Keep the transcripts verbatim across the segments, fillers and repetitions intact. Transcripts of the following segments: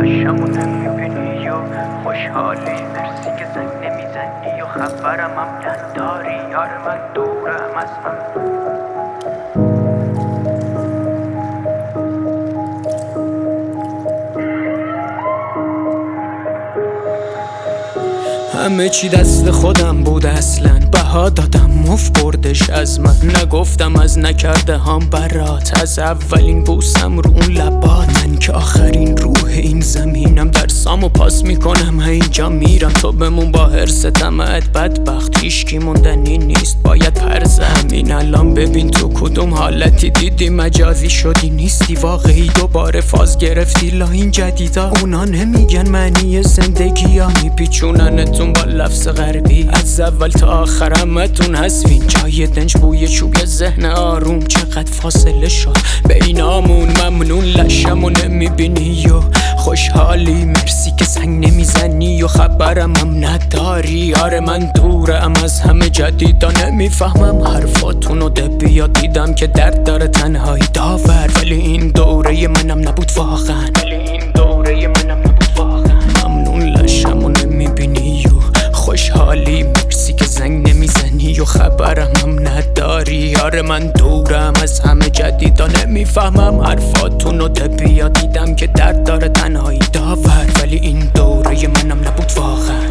لاشمو نمیبینی و خوشحالی مرسی که زنگ نمیزنی و خبرم هم نداری یار من دورم از هم. همه چی دست خودم بود اصلا، بها دادم مفت بردش از من. نگفتم از نکرده هم برات، از اولین بوسم رو اون لبات. من که آخرین روح این زمینم، درسامو پاس میکنم اینجا میرم. تو بمون با حرص طمعت بدبخت، هیچکی موندنی نیست باید پرزه. همین الان ببین تو کدوم حالتی، دیدی مجازی شدی نیستی واقعی. دوباره فاز گرفتی لا این جدیدا، اونا نمیگن معنی زندگی ها، میپیچوننتون با لفظ غربی. از اول تا آخر همتون حذفین، جای دنج بوی چوب یه ذهن آروم. چقدر فاصله شد بینامون، ممنون لشمو نمیبینی و خوشحالی مرسی که زنگ نمیزنی و خبرم هم نداری. آره من دورم از همه جدیدا، نمیفهمم حرفاتونو. ده بیا دیدم که درد داره تنهایی داور، ولی این دوره منم نبود واقعا. ولی این دوره منم نبود واقعا. ممنون لشمو نمیبینی و خوشحالی مرسی که زنگ نمیزنی و خبرم هم نداری. آره من دورم از همه جدیدا، نمیفهمم حرفاتونو. ده بیا دیدم که درد داره تنهایی داور، ولی این دوره منم نبود واقعا.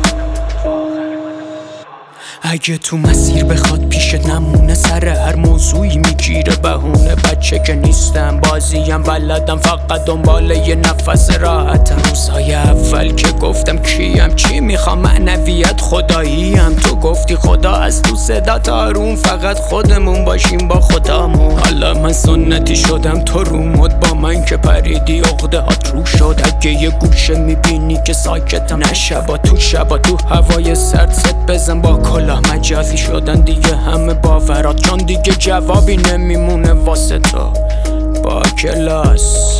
اگه تو مسیر بخواد پیش نمونه، سر هر موضوعی میگیره بهونه. بچه که نیستم بازیم بلدم، فقط دنبال یه نفس راحتم. روزهای اول که گفتم کیم چی میخوام، معنویت خداییم. تو گفتی خدا از تو صدا تارون، فقط خودمون باشیم با خدامون. حالا من سنتی شدم تو رو مد، با من که پریدی عقده هات رو شد. اگه یه گوشه میبینی که ساکتم، نه شبا تو شبا تو هوای سرد ست بزن با کلا. مجازی شدن دیگه همه باورات، چون دیگه جوابی نمیمونه واسه تو با کلاس.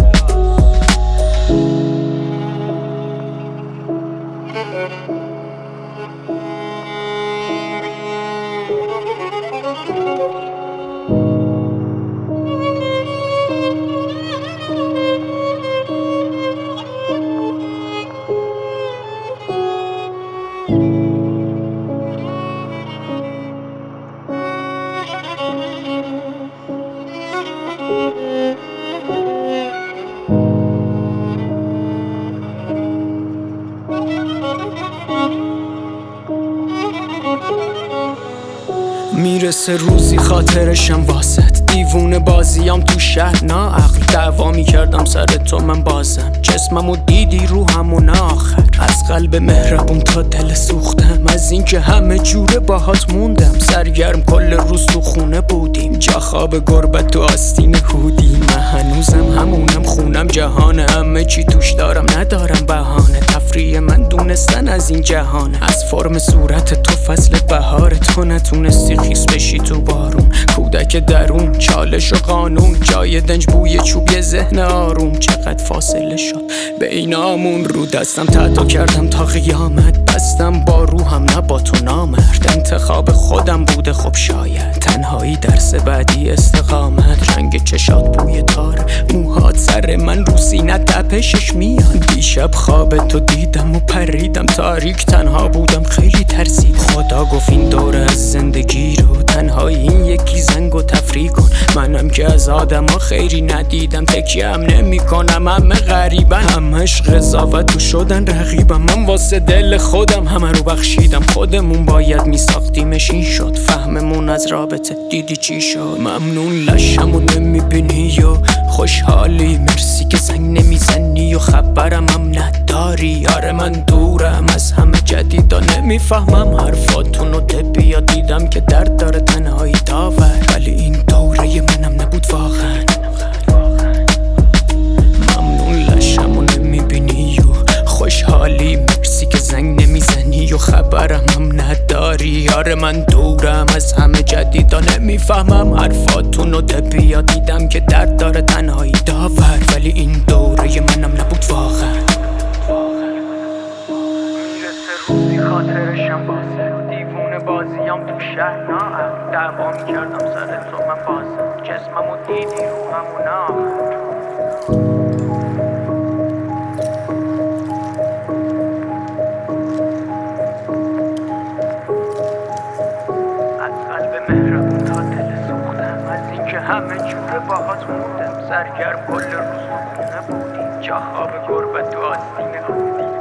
میرسه روزی خاطرشم واسط، دیوونه بازیام تو شهر ناعقل. دعوا میکردم سر تو من بازم، جسممو دیدی روحمو آخر. از قلب مهربون تا دل سوختم، از اینکه همه جوره باهات موندم. سرگرم کل روز تو خونه بودیم، جا خواب گربت تو آستین هودی. من هنوزم همونم، خونم جهانه، همه چی توش دارم ندارم بهانه. تفریح من دونستن از این جهانه، از فرم صورت تو فصل بهار. تو نتونستی خیس بشی تو بارون، کودک درون چالش و قانون. جای دنج بوی چوب یه ذهن آروم. چقدر فاصله شد بینامون، رو دستم تحتا کردم تا قیامت. بستم با روحم نه با تو نامرد، انتخاب خودم بوده خب شاید. تنهایی درس بعدی استقامت، رنگ چشات بوی تار، موهات سر من رو سینه تپشش میاد. دیشب خواب تو دیدم و پریدم، تاریک تنها بودم خیلی ترسید. خدا گفت این دوره از زندگی رو، تنهایی این یکی زنگ و تفریح کن. منم که از آدم ها خیری ندیدم، تکیه هم نمی کنم. همه غریبن، همش قضاوت تو شدن رقیبم. من واسه دل خودم همه رو بخشیدم. خودمون باید می ساختیمش، این شد فهممون از رابطه. دیدی چی شد؟ ممنون لشمو نمیبینی و خوشحالی مرسی که زنگ نمیزنی و خبرم هم نداری. آره من دورم از همه جدیدا، نمیفهمم حرفاتونو. ده بیا دیدم که درد داره تنهایی داور، ولی این دوره منم نبود واقعا. ممنون لشمو نمیبینی و خوشحالی مرسی که زنگ نمیزنی و خبرم هم نداری. آره من دورم از همه جدیدا، نمیفهمم حرفاتونو. ده بیا دیدم که درد داره تنهایی داور، ولی این دوره منم نبود واقعا. میرسه روزی خاطرشم واسه، دیوونه بازیام تو شهر ناعقل. دعوا میکردم سر تو من بازم، جسممو دیدی روحمو آخر. دوره باهات موندم سرگرم کل روز خونه بودیم جا خواب گربت تو آستین آدی